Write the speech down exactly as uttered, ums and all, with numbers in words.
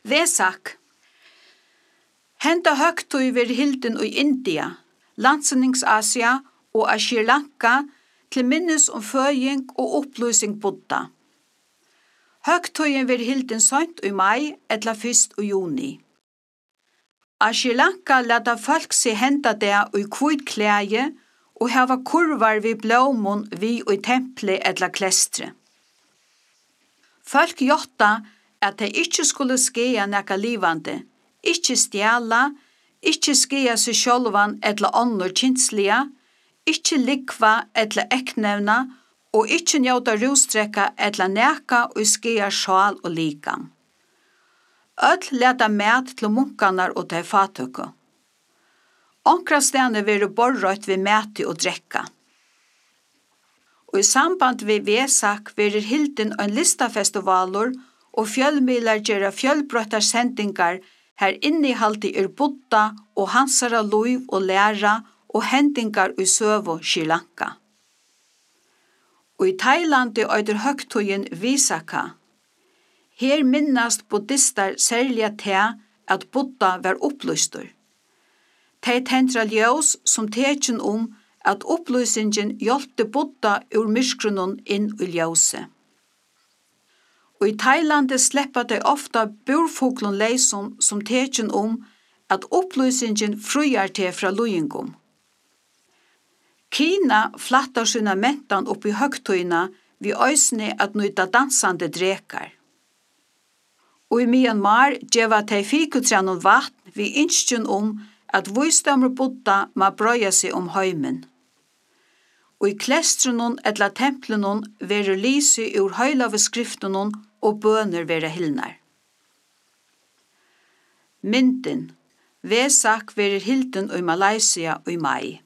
Vesak. Henda høgtøy ver hilden i India, Landsenningsasia og av Sri Lanka til minnes om føying og opplysing Buddha. Høgtøyen ver hilden sønt i mai etla fyrst i juni. Av Sri Lanka leta folk seg henda det i kvidklæje og hava kurvar vi blåmon vi i temple etla klestre. Folk gjotta at de ikkje skulle skeia nekka livande, ikkje stjala, ikkje skeia seg sjálvan etla annor kinslia, ikkje likva etla eknevna og ikkje njóta rustrekka etla neka og skeia sjal og likam. Öll leta mat til munkanar og til fatøkku. Onkra stene veru borrøyt vi mati og drekka. Og i samband vi Vesak verir hilden ein listafestivalur og fjölmilar gjerra fjölbrøttar sendingar her innihaldi er Buddha og hansara luiv og læra og hendingar i søvu Sri Lanka. Og i Thailandi øyder høgtøyen Visakha. Her minnast buddhistar særliga til at Buddha var opplystur. Tei tendra ljós som tekin om at opplysingen hjelpte Buddha ur myskrunnen inn i ljóset. Og i Thailandi sleppa de ofta burfuglun leisom som tekin om at opplysingen frujar til fra lujingum. Kina flattar sina mentan upp i høgtøyna vi øysne at nøyta dansande drekar. Og i Myanmar djeva tei fikutranun vatn vi innskjun om at visdomur Buddha ma brøya seg om heimen. Og i klestrunun etla templunun veru lysi ur høylave skriftunun og bøner vera hilnar. Myndin. Vesak verir hilden i Malaysia i mai.